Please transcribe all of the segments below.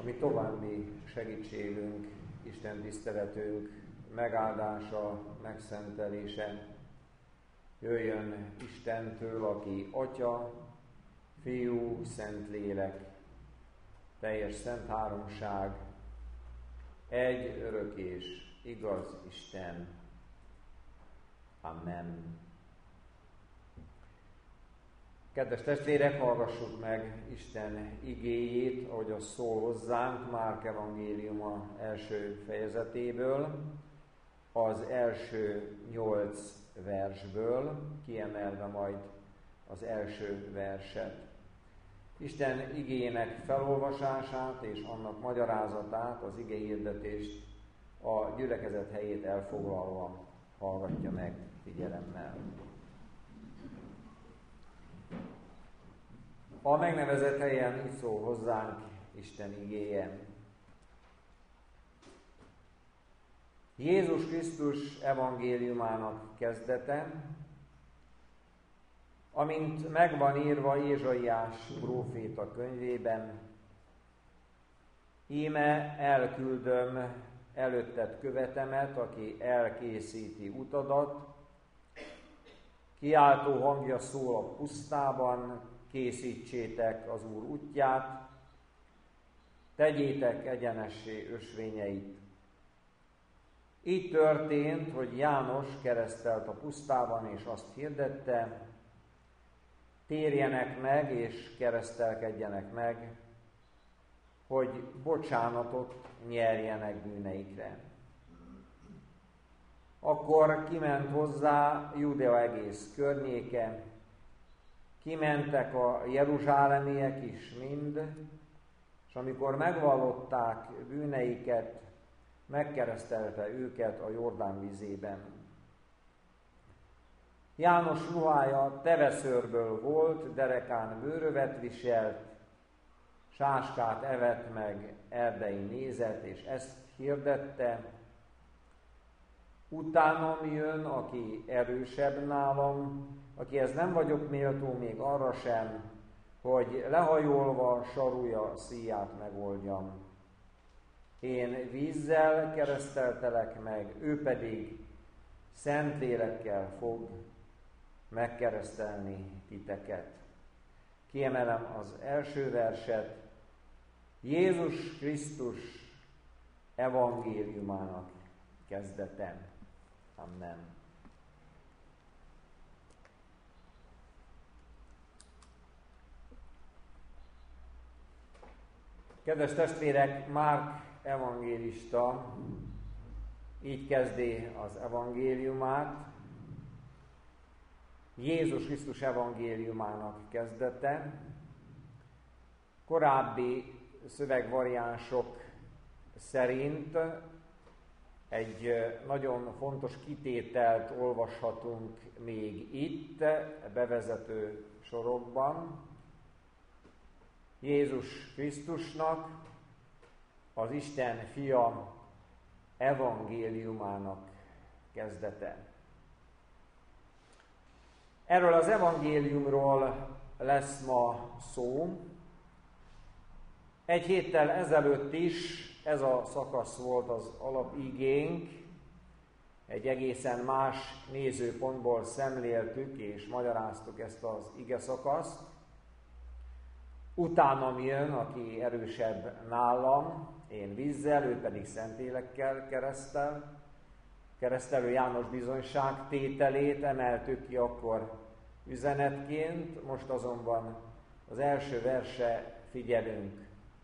mi további segítségünk, Isten tiszteletünk megáldása, megszentelése jöjjön Istentől, aki Atya, Fiú, Szentlélek, teljes szent háromság, egy örök és igaz Isten. Amen. Kedves testvérek, hallgassuk meg Isten igéjét, ahogy az szól hozzánk Márk evangéliuma első fejezetéből, az első 8 versből, kiemelve majd az első verset. Isten igéjének felolvasását és annak magyarázatát, az igehirdetést a gyülekezet helyét elfoglalva hallgatja meg figyelemmel. A megnevezett helyen így szól hozzánk Isten igéje. Jézus Krisztus evangéliumának kezdete, amint megvan írva Ézsaiás próféta könyvében: íme elküldöm előtted követemet, aki elkészíti utadat, kiáltó hangja szól a pusztában, készítsétek az Úr útját, tegyétek egyenessé ösvényeit. Így történt, hogy János keresztelt a pusztában, és azt hirdette: térjenek meg és keresztelkedjenek meg, hogy bocsánatot nyerjenek bűneikre. Akkor kiment hozzá Júdea egész környéke, kimentek a jeruzsálemiek is mind, és amikor megvallották bűneiket, megkeresztelte őket a Jordán vízében. János ruhája teveszőrből volt, derekán bőrövet viselt, sáskát evett meg, erdei nézet, és ezt hirdette: utánam jön, aki erősebb nálam, akihez nem vagyok méltó még arra sem, hogy lehajolva sarúja szíját megoldjam. Én vízzel kereszteltelek meg, ő pedig Szentlélekkel fog megkeresztelni titeket. Kiemelem az első verset: Jézus Krisztus evangéliumának kezdete. Amen. Kedves testvérek, Márk evangélista így kezdi az evangéliumát: Jézus Krisztus evangéliumának kezdete. Korábbi szövegvariánsok szerint egy nagyon fontos kitételt olvashatunk még itt, bevezető sorokban. Jézus Krisztusnak, az Isten fia evangéliumának kezdete. Erről az evangéliumról lesz ma szó. Egy héttel ezelőtt is ez a szakasz volt az alapigénk. Egy egészen más nézőpontból szemléltük és magyaráztuk ezt az ige szakaszt. Utánam jön, aki erősebb nálam, én vízzel, ő pedig Szentlélekkel keresztel. Keresztelő János bizonyságtételét emeltük ki akkor üzenetként, most azonban az első verse figyelünk.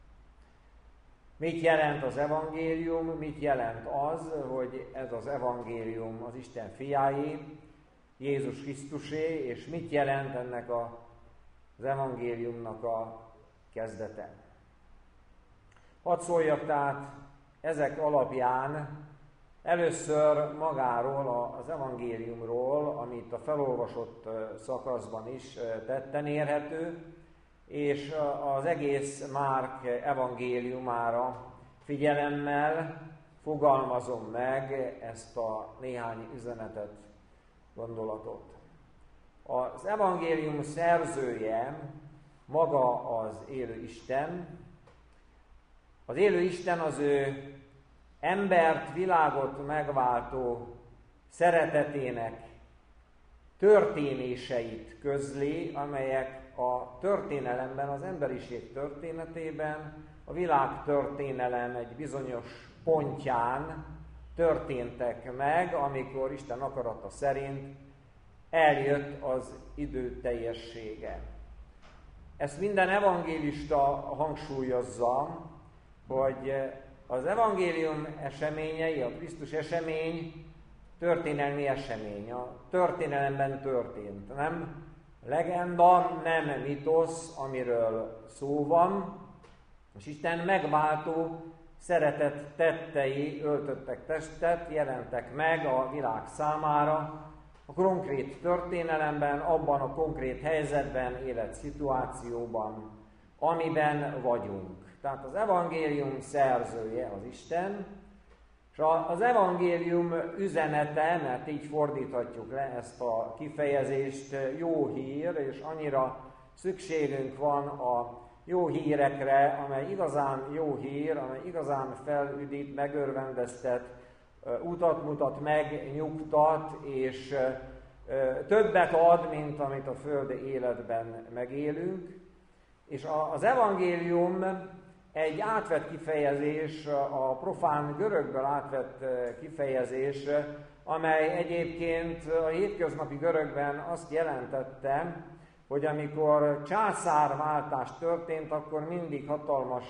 Mit jelent az evangélium? Mit jelent az, hogy ez az evangélium az Isten fiáé, Jézus Krisztusé, és mit jelent ennek az evangéliumnak a kezdete? Hadd szóljak tehát ezek alapján először magáról az evangéliumról, amit a felolvasott szakaszban is tetten érhető, és az egész Márk evangéliumára figyelemmel fogalmazom meg ezt a néhány üzenetet, gondolatot. Az evangélium szerzője maga az élő Isten, Az élő Isten az ő embert, világot megváltó szeretetének történéseit közli, amelyek a történelemben, az emberiség történetében, a világtörténelem egy bizonyos pontján történtek meg, amikor Isten akarata szerint eljött az idő teljessége. Ezt minden evangélista hangsúlyozza, hogy az evangélium eseményei, a Krisztus esemény történelmi esemény, a történelemben történt. Nem legenda, nem mitosz, amiről szó van, és Isten megváltó szeretet tettei öltöttek testet, jelentek meg a világ számára, a konkrét történelemben, abban a konkrét helyzetben, életszituációban, amiben vagyunk. Tehát az evangélium szerzője az Isten, és az evangélium üzenete, mert így fordíthatjuk le ezt a kifejezést, jó hír, és annyira szükségünk van a jó hírekre, amely igazán jó hír, amely igazán felüdít, megörvendeztet, utat mutat, megnyugtat, és többet ad, mint amit a földi életben megélünk. És az evangélium egy átvett kifejezés, a profán görögből átvett kifejezés, amely egyébként a hétköznapi görögben azt jelentette, hogy amikor császárváltás történt, akkor mindig hatalmas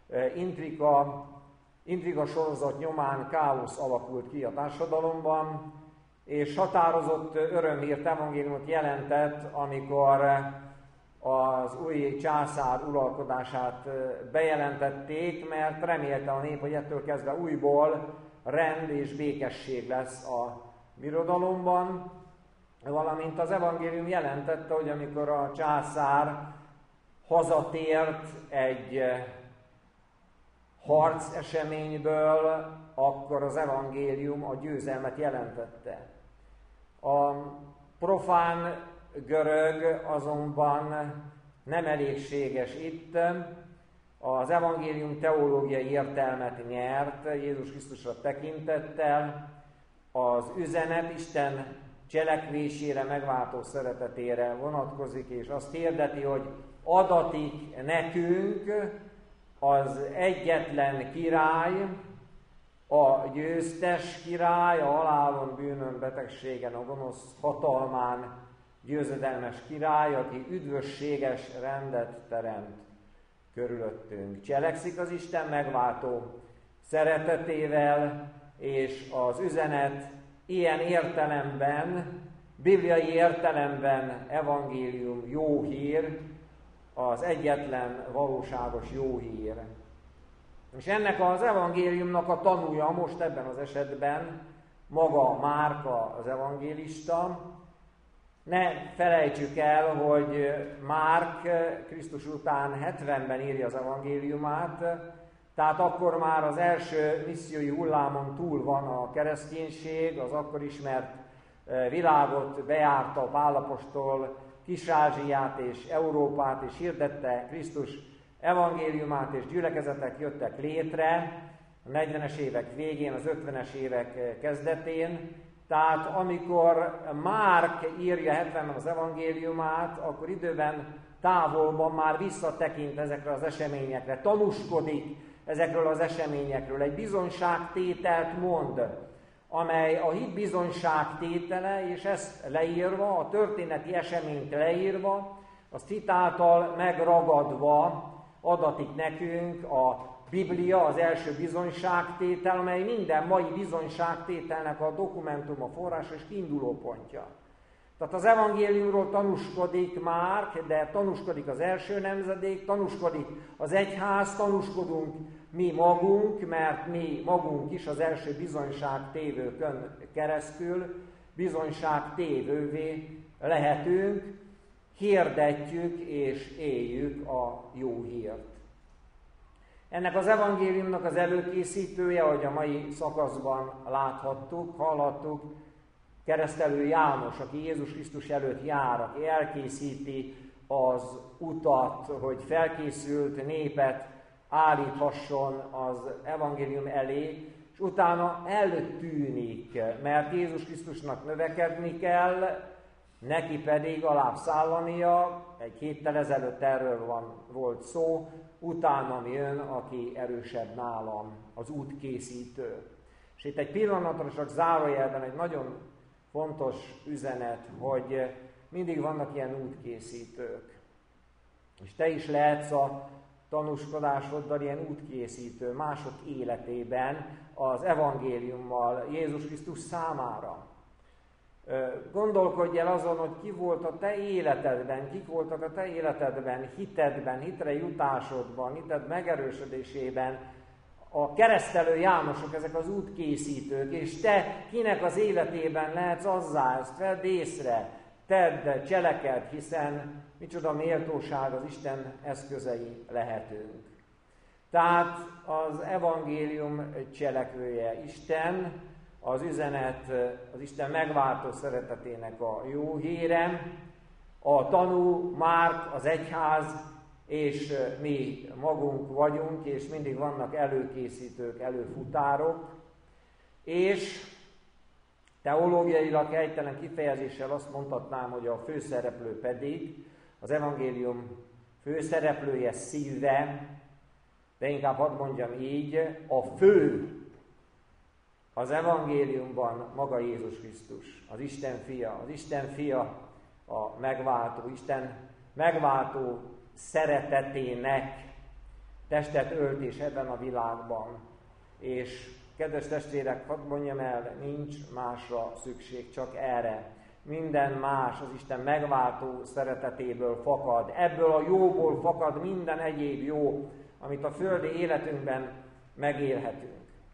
intriga sorozat nyomán káosz alakult ki a társadalomban, és határozott örömhírt, evangéliumot jelentett, amikor az új császár uralkodását bejelentették, mert remélte a nép, hogy ettől kezdve újból rend és békesség lesz a birodalomban, valamint az evangélium jelentette, hogy amikor a császár hazatért egy harc eseményből, akkor az evangélium a győzelmet jelentette. A profán görög azonban nem elégséges itt, az evangélium teológiai értelmet nyert Jézus Krisztusra tekintettel, az üzenet Isten cselekvésére, megváltó szeretetére vonatkozik, és azt hirdeti, hogy adatik nekünk az egyetlen király, a győztes király, a halálon, bűnön, betegségen, a gonosz hatalmán győzedelmes király, aki üdvösséges rendet teremt körülöttünk. Cselekszik az Isten megváltó szeretetével, és az üzenet ilyen értelemben, bibliai értelemben evangélium, jó hír, az egyetlen valóságos jó hír. És ennek az evangéliumnak a tanúja most ebben az esetben maga Márk az evangélista. Ne felejtsük el, hogy Márk Krisztus után 70-ben írja az evangéliumát, tehát akkor már az első missziói hullámon túl van a kereszténység, az akkor ismert világot bejárta Pál apostol, Kis-Ázsiát és Európát, és hirdette Krisztus evangéliumát, és gyülekezetek jöttek létre a 40-es évek végén, az 50-es évek kezdetén. Tehát amikor Márk írja 70-ben az evangéliumát, akkor időben távolban már visszatekint ezekre az eseményekre, tanúskodik ezekről az eseményekről, egy bizonyságtételt mond, amely a hit bizonyságtétele, és ezt leírva, a történeti eseményt leírva, azt hitáltal megragadva adatik nekünk a Biblia, az első bizonyságtétel, amely minden mai bizonyságtételnek a dokumentum, a forrás és kiindulópontja. Tehát az evangéliumról tanúskodik Márk, de tanúskodik az első nemzedék, tanúskodik az egyház, tanúskodunk mi magunk, mert mi magunk is az első bizonyságtévőkön keresztül bizonyságtévővé lehetünk, hirdetjük és éljük a jó hírt. Ennek az evangéliumnak az előkészítője, ahogy a mai szakaszban láthattuk, hallhattuk, Keresztelő János, aki Jézus Krisztus előtt jár, aki elkészíti az utat, hogy felkészült népet állíthasson az evangélium elé, és utána eltűnik, mert Jézus Krisztusnak növekedni kell, neki pedig alább szállania, egy héttel ezelőtt erről volt szó, utánam jön, aki erősebb nálam, az útkészítő. És itt egy pillanatra csak zárójelben egy nagyon fontos üzenet, hogy mindig vannak ilyen útkészítők. És te is lehetsz a tanúskodásoddal ilyen útkészítő mások életében az evangéliummal Jézus Krisztus számára. Gondolkodj el azon, hogy ki volt a te életedben, kik voltak a te életedben, hitedben, hitre jutásodban, hited megerősödésében a keresztelő Jánosok, ezek az útkészítők, és te kinek az életében lehetsz azzá, ezt vedd észre, tedd, cselekedd, hiszen micsoda méltóság, az Isten eszközei lehetünk. Tehát az evangélium cselekvője Isten, az üzenet, az Isten megváltó szeretetének a jó híre, a tanú, Márk, az egyház, és mi magunk vagyunk, és mindig vannak előkészítők, előfutárok, és teológiailag helytelen kifejezéssel azt mondhatnám, hogy a főszereplő pedig, az evangélium főszereplője szíve, de inkább hadd mondjam így, a fő az evangéliumban maga Jézus Krisztus, az Isten fia a megváltó, Isten megváltó szeretetének testet öltés ebben a világban. És kedves testvérek, hadd mondjam el, nincs másra szükség, csak erre. Minden más az Isten megváltó szeretetéből fakad. Ebből a jóból fakad minden egyéb jó, amit a földi életünkben megélhetünk.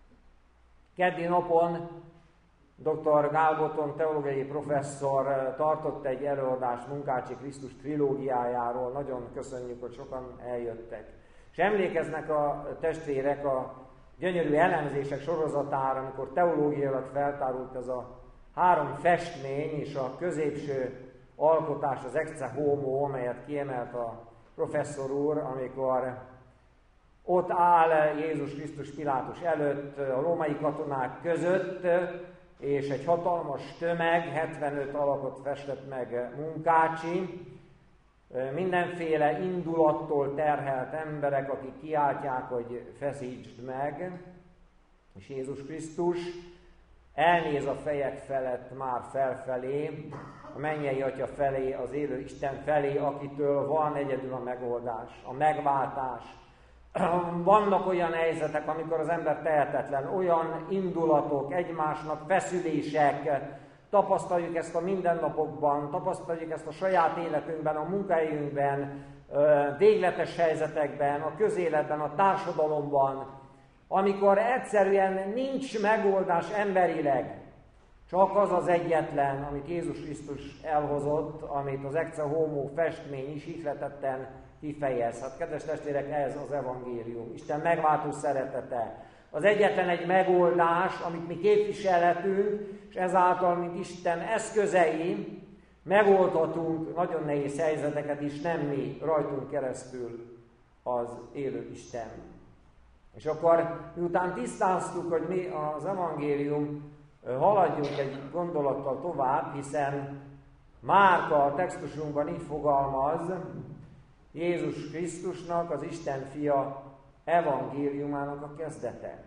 Keddi napon dr. Gál Botton teológiai professzor tartott egy előadást Munkácsi Krisztus trilógiájáról. Nagyon köszönjük, hogy sokan eljöttek. És emlékeznek a testvérek a gyönyörű elemzések sorozatára, amikor teológiailag feltárult ez a 3 festmény, és a középső alkotás, az Ecce Homo, amelyet kiemelt a professzor úr, amikor ott áll Jézus Krisztus Pilátus előtt, a római katonák között, és egy hatalmas tömeg, 75 alakot festett meg Munkácsi, mindenféle indulattól terhelt emberek, akik kiáltják, hogy feszítsd meg, és Jézus Krisztus elnéz a fejek felett már felfelé, a mennyei Atya felé, az élő Isten felé, akitől van egyedül a megoldás, a megváltás. Vannak olyan helyzetek, amikor az ember tehetetlen, olyan indulatok, egymásnak feszülések, tapasztaljuk ezt a mindennapokban, tapasztaljuk ezt a saját életünkben, a munkahelyünkben, végletes helyzetekben, a közéletben, a társadalomban, amikor egyszerűen nincs megoldás emberileg, csak az az egyetlen, amit Jézus Krisztus elhozott, amit az Ecce Homo festmény is ihletetten kifejez. Hát kedves testvérek, ez az evangélium, Isten megváltó szeretete. Az egyetlen egy megoldás, amit mi képviselhetünk, és ezáltal, mint Isten eszközei, megoldhatunk nagyon nehéz helyzeteket is, nem mi, rajtunk keresztül az élő Isten. És akkor miután tisztáztuk, hogy mi az evangélium, haladjunk egy gondolattal tovább, hiszen Márka a textusunkban így fogalmaz, Jézus Krisztusnak, az Isten fia evangéliumának a kezdete.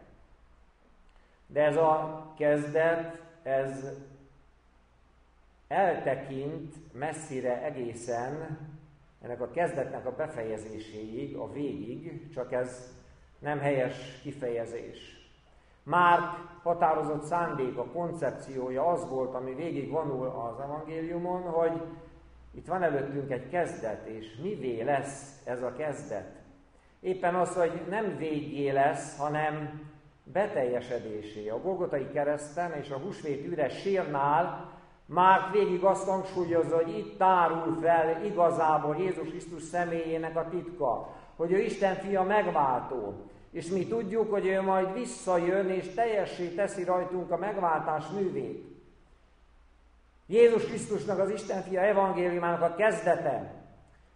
De ez a kezdet, ez eltekint messzire egészen ennek a kezdetnek a befejezéséig, a végig, csak ez nem helyes kifejezés. Márk határozott szándéka, koncepciója az volt, ami végig vonul az evangéliumon, hogy itt van előttünk egy kezdet, és mivé lesz ez a kezdet? Éppen az, hogy nem végé lesz, hanem beteljesedésé. A Golgotai kereszten és a húsvét üres sírnál Márk végig azt hangsúlyozza, hogy itt tárul fel igazából Jézus Krisztus személyének a titka, hogy ő Isten fia megváltó. És mi tudjuk, hogy ő majd visszajön és teljessé teszi rajtunk a megváltás művét. Jézus Krisztusnak, az Isten fia evangéliumának a kezdete,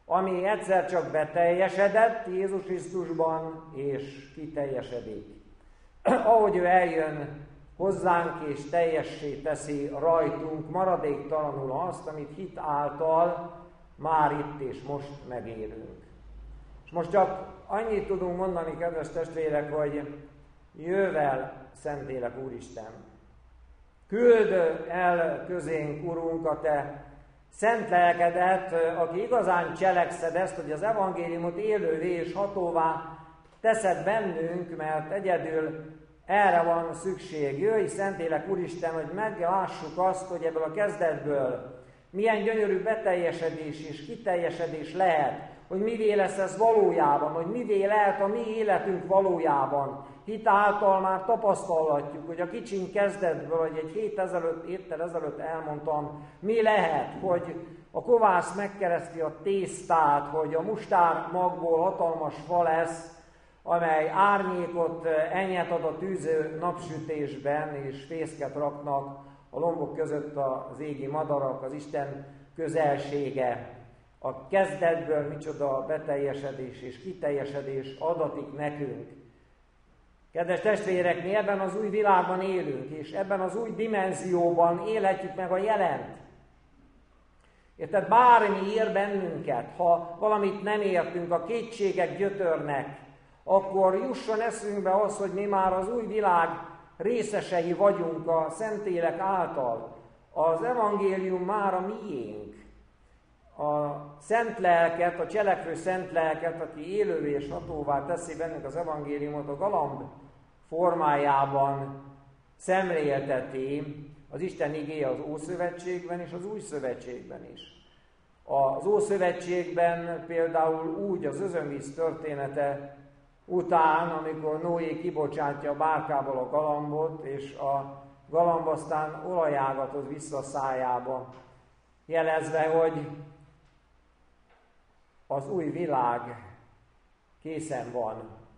ami egyszer csak beteljesedett Jézus Krisztusban, és kiteljesedik. Ahogy ő eljön hozzánk, és teljessé teszi rajtunk maradéktalanul azt, amit hit által már itt és most megélünk. És most csak annyit tudunk mondani, kedves testvérek, hogy jövel, Szentlélek Úristen! Küld el közénk, Urunk, a Te szent lelkedet, aki igazán cselekszed ezt, hogy az evangéliumot élővé és hatóvá teszed bennünk, mert egyedül erre van szükség. Jöjj, Szentlélek Úristen, hogy meglássuk azt, hogy ebből a kezdetből milyen gyönyörű beteljesedés és kiteljesedés lehet, hogy mivé lesz ez valójában, hogy mivé lehet a mi életünk valójában. Hit által már tapasztalhatjuk, hogy a kicsin kezdetből, hogy egy héttel ezelőtt elmondtam, mi lehet, hogy a kovász megkereszti a tésztát, hogy a mustár magból hatalmas fa lesz, amely árnyékot, ennyet ad a tűző napsütésben, és fészket raknak a lombok között az égi madarak, az Isten közelsége. A kezdetből micsoda beteljesedés és kiteljesedés adatik nekünk. Kedves testvérek, mi ebben az új világban élünk, és ebben az új dimenzióban élhetjük meg a jelent. Érted, bármi ér bennünket, ha valamit nem értünk, a kétségek gyötörnek, akkor jusson eszünkbe az, hogy mi már az új világ részesei vagyunk a Szentlélek által. Az evangélium már a miénk. A szent lelket, a cselekvő szent lelket, aki élővé és hatóvá teszi bennünk az evangéliumot, a galamb formájában szemlélteti az Isten igéje az Ószövetségben és az Új Szövetségben is. Az Ószövetségben például úgy az özönvíz története után, amikor Noé kibocsátja a bárkából a galambot, és a galamb aztán olajágatott vissza a szájába, jelezve, hogy az új világ készen van.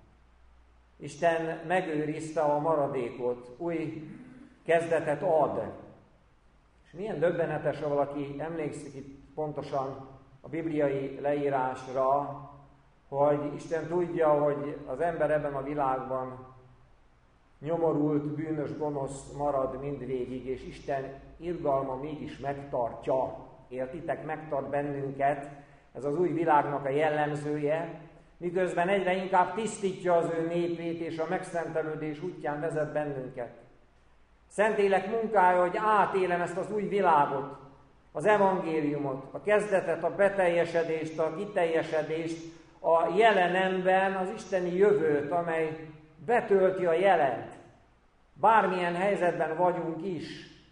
Isten megőrizte a maradékot, új kezdetet ad. És milyen döbbenetes, ha valaki emlékszik itt pontosan a bibliai leírásra, hogy Isten tudja, hogy az ember ebben a világban nyomorult, bűnös, gonosz marad mindvégig, és Isten irgalma mégis megtartja. Értitek, megtart bennünket, ez az új világnak a jellemzője, miközben egyre inkább tisztítja az ő népét, és a megszentelődés útján vezet bennünket. Szentlélek munkája, hogy átélem ezt az új világot, az evangéliumot, a kezdetet, a beteljesedést, a kiteljesedést, a jelenemben az isteni jövőt, amely betölti a jelent. Bármilyen helyzetben vagyunk is,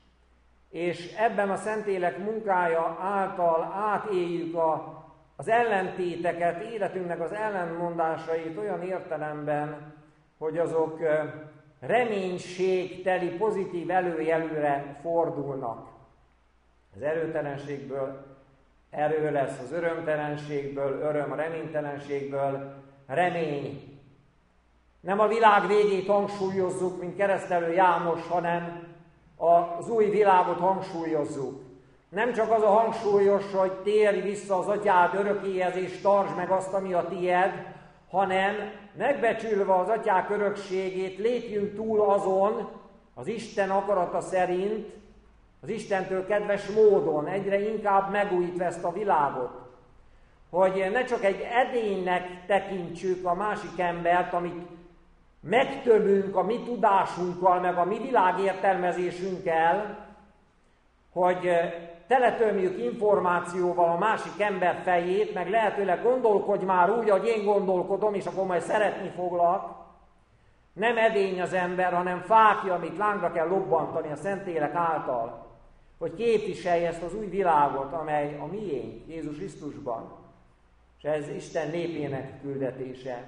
és ebben a Szentlélek munkája által átéljük az ellentéteket, életünknek az ellenmondásait olyan értelemben, hogy azok reménységteli, pozitív előjelűre fordulnak. Az erőtelenségből erő lesz, az örömtelenségből öröm, a reménytelenségből remény. Nem a világ végét hangsúlyozzuk, mint Keresztelő János, hanem az új világot hangsúlyozzuk. Nem csak az a hangsúlyos, hogy térj vissza az atyád örökéhez, és tartsd meg azt, ami a tied, hanem megbecsülve az atyák örökségét, lépjünk túl azon, az Isten akarata szerint, az Istentől kedves módon, egyre inkább megújítva ezt a világot. Hogy ne csak egy edénynek tekintsük a másik embert, amit megtömünk a mi tudásunkkal, meg a mi világértelmezésünkkel, hogy teletömjük információval a másik ember fejét, meg lehetőleg gondolkodj már úgy, ahogy én gondolkodom, és akkor majd szeretni foglak. Nem edény az ember, hanem fákja, amit lángra kell lobbantani a Szentlélek által, hogy képviselje ezt az új világot, amely a miénk, Jézus Krisztusban. És ez Isten népének küldetése.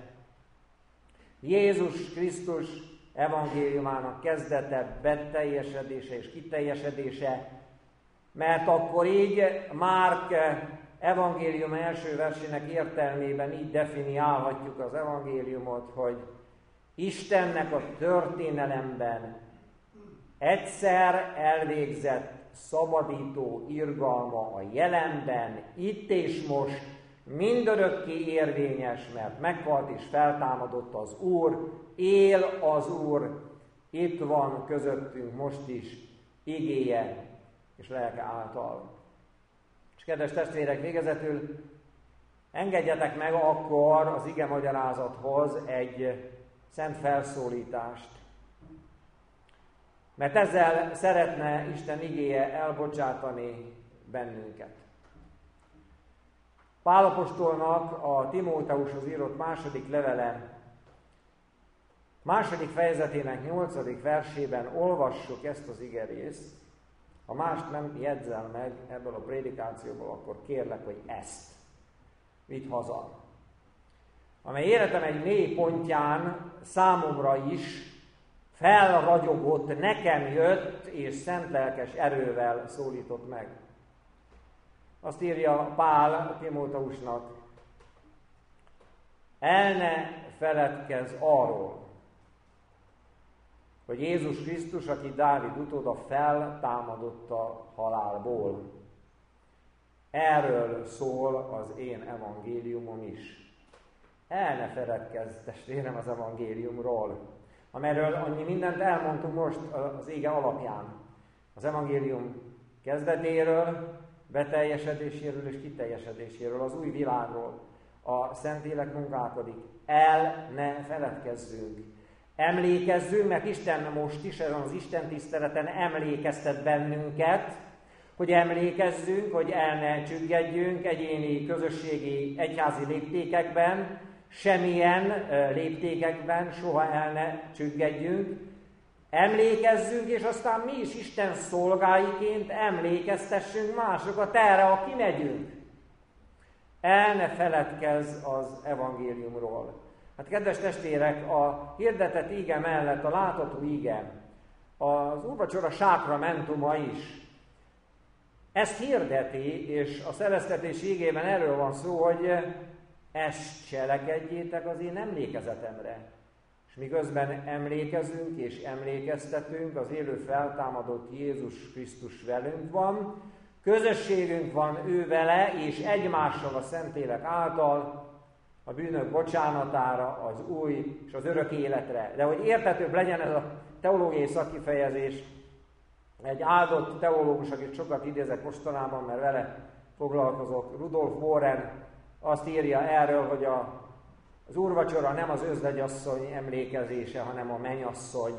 Jézus Krisztus evangéliumának kezdete, beteljesedése és kiteljesedése, mert akkor így Márk evangélium első versének értelmében így definiálhatjuk az evangéliumot, hogy Istennek a történelemben egyszer elvégzett szabadító irgalma a jelenben, itt és most mindörökké érvényes, mert meghalt és feltámadott az Úr, él az Úr, itt van közöttünk most is igéje és lelke által. És kedves testvérek, végezetül engedjetek meg akkor az ige magyarázathoz egy szent felszólítást. Mert ezzel szeretne Isten igéje elbocsátani bennünket. Pál apostolnak a Timóteushoz írott második levele, második fejezetének 8. versében olvassuk ezt az igerészt. Ha mást nem jegyzel meg ebből a prédikációból, akkor kérlek, hogy ezt vidd haza. Amely életem egy mély pontján számomra is felragyogott, nekem jött, és szent lelkes erővel szólított meg. Azt írja Pál Timóteusnak, el ne feledkezz arról, hogy Jézus Krisztus, aki Dávid utóda feltámadott a halálból. Erről szól az én evangéliumom is. El ne feledkezz, testvérem, az evangéliumról, amelyről annyi mindent elmondtunk most az ége alapján. Az evangélium kezdetéről, beteljesedéséről és kiteljesedéséről, az új világról. A Szentlélek munkálkodik. El ne feledkezzünk. Emlékezzünk, mert Isten most is ezen az Isten tiszteleten emlékeztet bennünket, hogy emlékezzünk, hogy el ne csüggedjünk egyéni, közösségi, egyházi léptékekben, semmilyen léptékekben soha el ne csüggedjünk. Emlékezzünk, és aztán mi is Isten szolgáiként emlékeztessünk másokat erre, ha kimegyünk. El ne feledkezz az evangéliumról. Hát kedves testvérek, a hirdetett íge mellett a látható íge, az úrvacsora sákramentuma is ezt hirdeti, és a szereztetés ígében erről van szó, hogy ezt cselekedjétek az én emlékezetemre. És miközben emlékezünk és emlékeztetünk, az élő feltámadott Jézus Krisztus velünk van, közösségünk van ő vele, és egymással a Szentlélek által a bűnök bocsánatára, az új és az örök életre. De hogy érthetőbb legyen ez a teológiai szakkifejezés, egy áldott teológus, akit sokat idézek mostanában, mert vele foglalkozok, Rudolf Warren azt írja erről, hogy az úrvacsora nem az özvegyasszony emlékezése, hanem a mennyasszony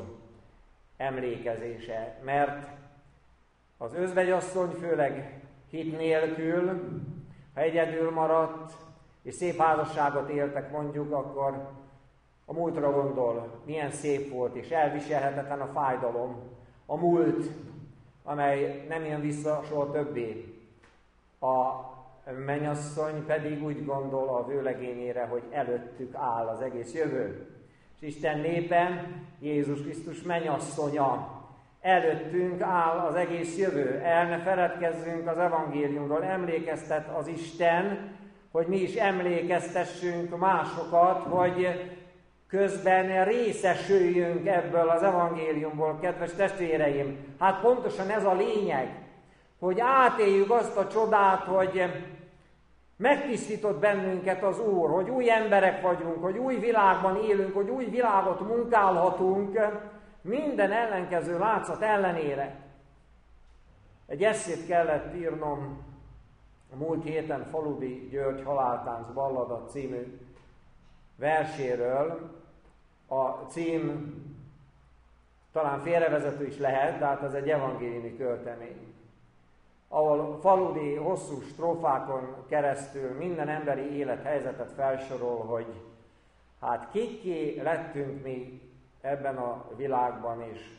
emlékezése. Mert az özvegyasszony főleg hit nélkül, ha egyedül maradt, és szép házasságot éltek mondjuk, akkor a múltra gondol, milyen szép volt, és elviselhetetlen a fájdalom, a múlt, amely nem jön vissza soha többé. A mennyasszony pedig úgy gondol a vőlegényére, hogy előttük áll az egész jövő. És Isten népe, Jézus Krisztus mennyasszonya, előttünk áll az egész jövő. El ne feledkezzünk az evangéliumról, emlékeztet az Isten, hogy mi is emlékeztessünk másokat, hogy közben részesüljünk ebből az evangéliumból, kedves testvéreim. Hát pontosan ez a lényeg, hogy átéljük azt a csodát, hogy megtisztított bennünket az Úr, hogy új emberek vagyunk, hogy új világban élünk, hogy új világot munkálhatunk, minden ellenkező látszat ellenére. Egy esszét kellett írnom a múlt héten Faludi György Haláltánc ballada című verséről. A cím talán félrevezető is lehet, de hát ez egy evangéliumi költemény, ahol Faludi hosszú strófákon keresztül minden emberi élethelyzetet felsorol, hogy hát kikké lettünk mi ebben a világban is.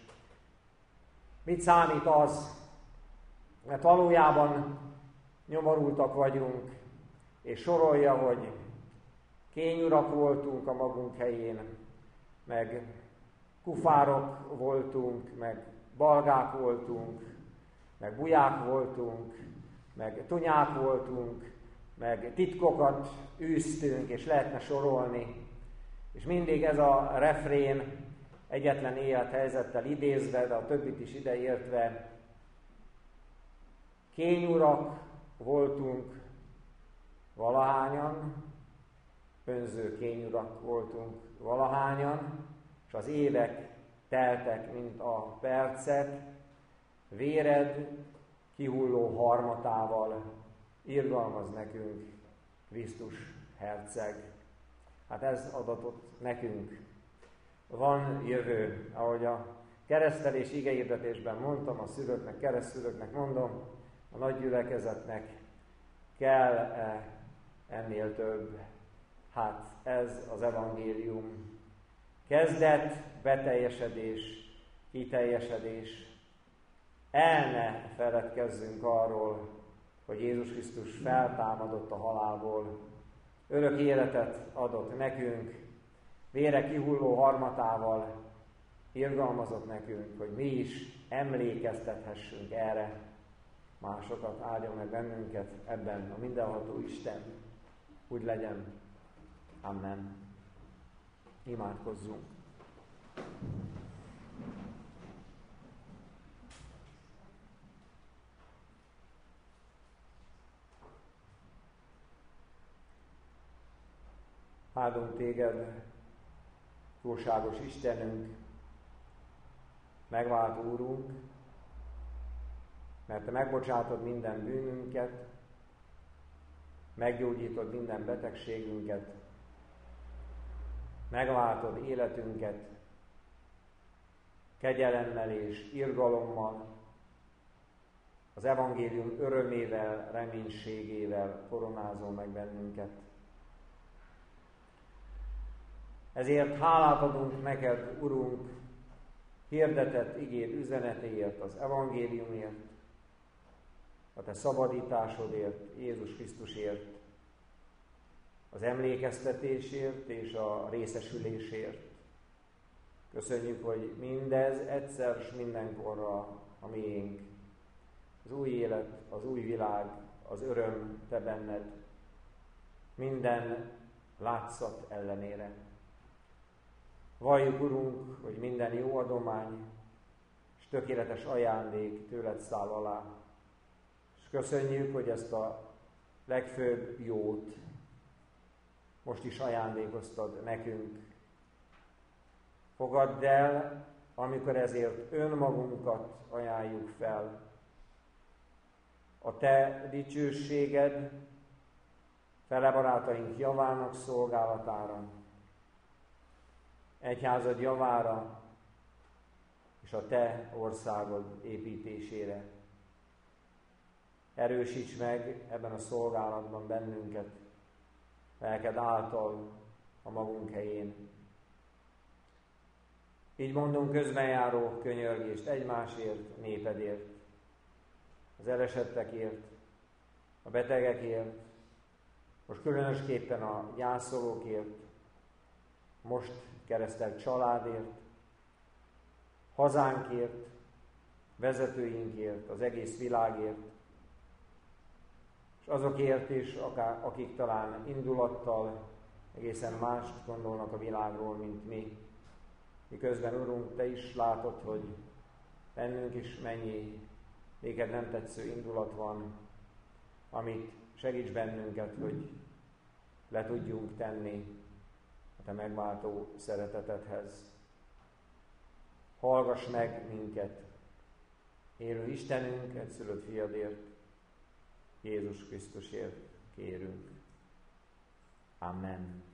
Mit számít az, mert valójában nyomorultak vagyunk, és sorolja, hogy kényurak voltunk a magunk helyén, meg kufárok voltunk, meg balgák voltunk, meg buják voltunk, meg tunyák voltunk, meg titkokat űztünk, és lehetne sorolni. És mindig ez a refrén egyetlen élethelyzettel idézve, de a többit is ideértve, kényurak voltunk, Valahányan önző kényurak voltunk, valahányan, és az évek teltek, mint a percek, véred kihulló harmatával irgalmaz nekünk Krisztus herceg. Hát ez adatot nekünk. Van jövő, ahogy a keresztelés igehirdetésben mondtam, a szülőknek, keresztszülőknek mondom, a nagy gyülekezetnek kell ennél több. Hát ez az evangélium. Kezdet, beteljesedés, kiteljesedés. El ne feledkezzünk arról, hogy Jézus Krisztus feltámadott a halálból, örök életet adott nekünk, vére kihulló harmatával irgalmazott nekünk, hogy mi is emlékeztethessünk erre. Másokat áldjon meg bennünket ebben a mindenható Isten. Úgy legyen. Amen. Imádkozzunk. Áldunk téged, jóságos Istenünk, megváltó Úrunk, mert te megbocsátod minden bűnünket, meggyógyítod minden betegségünket, megváltod életünket, kegyelemmel és irgalommal, az evangélium örömével, reménységével koronázol meg bennünket. Ezért hálát adunk neked, Urunk, hirdetett igéd üzenetéért, az evangéliumért, a te szabadításodért, Jézus Krisztusért, az emlékeztetésért és a részesülésért. Köszönjük, hogy mindez egyszer s mindenkorra a miénk. Az új élet, az új világ, az öröm te benned, minden látszat ellenére. Valljuk, Urunk, hogy minden jó adomány és tökéletes ajándék tőled száll alá. És köszönjük, hogy ezt a legfőbb jót most is ajándékoztad nekünk. Fogadd el, amikor ezért önmagunkat ajánljuk fel. A te dicsőséged fele barátaink javának szolgálatára, egyházad javára és a te országod építésére. Erősíts meg ebben a szolgálatban bennünket, lelked által a magunk helyén. Így mondunk közbenjáró könyörgést egymásért, népedért, az elesettekért, a betegekért, most különösképpen a gyászolókért, most keresztelt családért, hazánkért, vezetőinkért, az egész világért, és azokért is, akik talán indulattal egészen mást gondolnak a világról, mint mi. Miközben, Urunk, te is látod, hogy bennünk is mennyi néked nem tetsző indulat van, amit segíts bennünket, hogy le tudjunk tenni a te megváltó szeretetedhez. Hallgass meg minket, élő Istenünk, egyszülött fiadért, Jézus Krisztusért kérünk. Amen.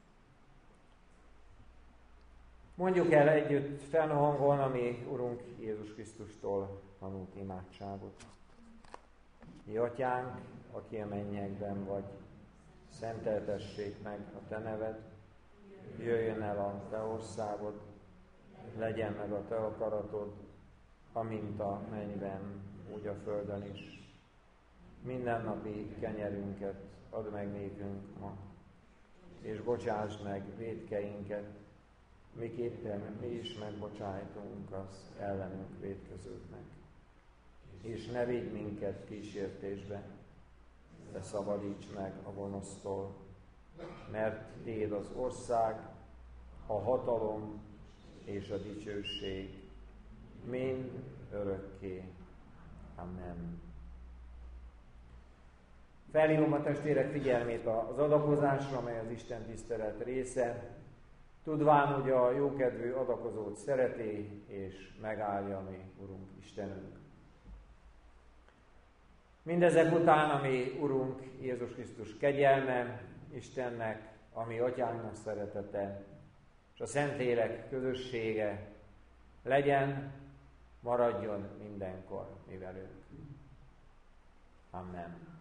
Mondjuk el együtt fennhangon a mi Urunk Jézus Krisztustól tanult imádságot. Mi Atyánk, aki a mennyekben vagy, szenteltessék meg a te neved, jöjjön el a te országod, legyen meg a te akaratod, amint a mennyben, úgy a földön is. Mindennapi kenyerünket add meg nékünk ma, és bocsásd meg vétkeinket, miképpen mi is megbocsájtunk az ellenünk vétkezőknek. És ne vigy minket kísértésbe, de szabadíts meg a gonosztól, mert tiéd az ország, a hatalom és a dicsőség mind örökké. Amen. Felhívom a testvérek figyelmét az adakozásra, amely az Isten tisztelet része, tudván, hogy a jókedvű adakozót szereti és megállja mi Urunk Istenünk. Mindezek után, ami Urunk Jézus Krisztus kegyelme, Istennek, ami Atyánknak szeretete, és a Szentlélek közössége legyen, maradjon mindenkor mi velünk. Amen.